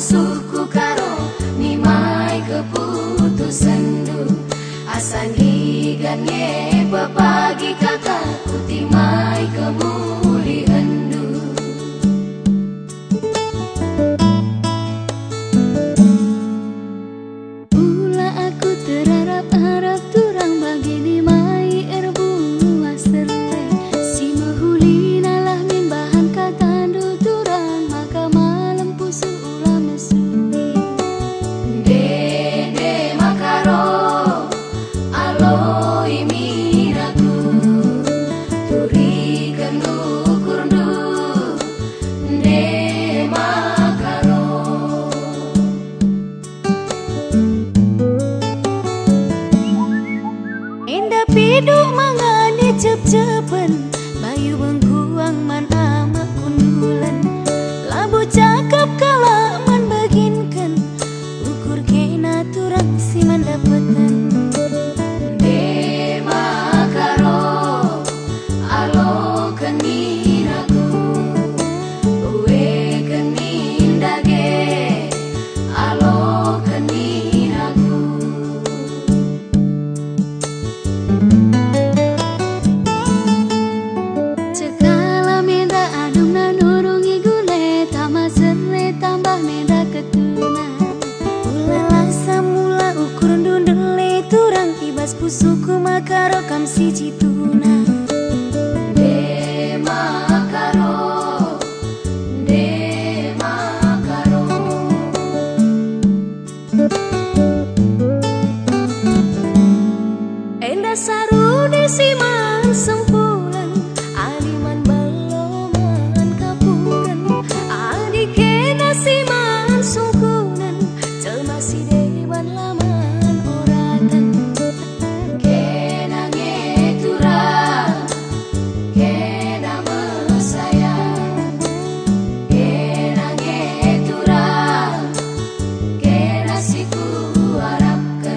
pusuhku karo nimai keputusan du asan higan nge bebagi kakakku timai kemuliaan du. Ula aku terharap-harap turang bagi nimai erbuah serai si mahulina lah min bahan katandu turang maka malam pusu ulah mesui dede makaro aloi minaku turikan ukur du de makaro. Indah piduk mangani cep-cepen bayu bengkuang man amak kundulan labu cakap kala man baginkan ukur kena turang si man dapetan de makaro alo kaninaku uwe kanindage alo kaninaku. Cekala menda adung na nurungi gule tama sere tambah menda ketuna ulala samula ukur dundele turang ibas pusuku makaro kam si cituna de makaro de makaro. Enda saru di siman sempulan aliman baloman kapuran adikena siman sungkunan jelma si dewan laman oratan kena ngeturang kena mesayang kena ngeturang kena siku harapkan.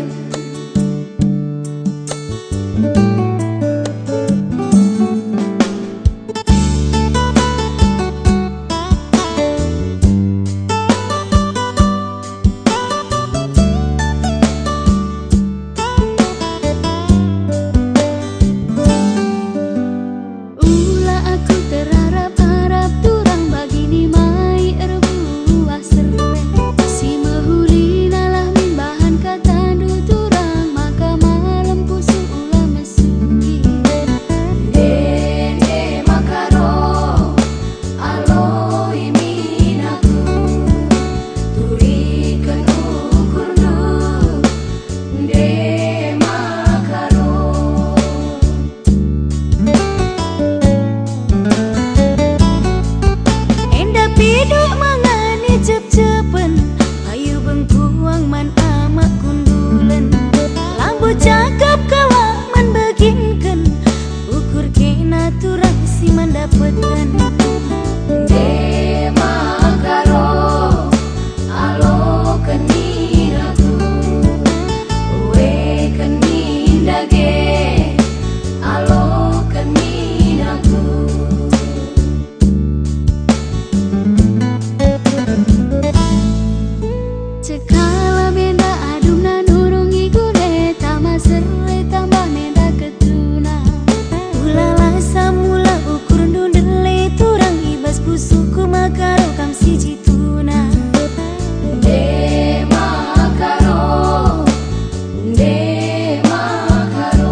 Ula aku terharap-harap turang bagi nimai erbuah serai si mahulina lah min bahan katandu turang maka malam pusu ulah mesui dede makaro aloi minaku turikan ukur du de makaro. Indah piduk mangani cep-cepen bayu bengkuang man amak kundulan lambu cakap kala man baginkan ukur kena turang si man dapetan de makaro alo kaninaku uwe kanindage alo kaninaku. Cekala menda adung na nurungi gule tama sere tambah menda ketuna ulala samula ukur dundele turang ibas pusuku makaro kam si cituna de makaro de makaro.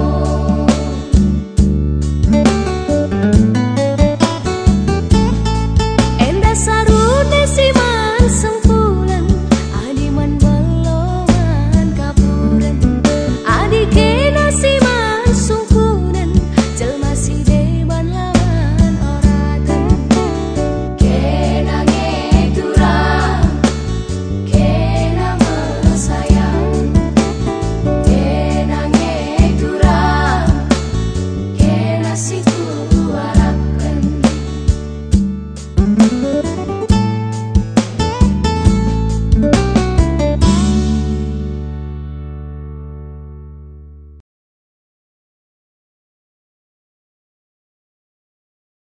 Endah saru di siman sempulan adiman baloman kapuran adikena siman sungkunan jelma si dewan lawan oratan kena ngeturang kena mesayang kena ngeturang kena siku harapkan.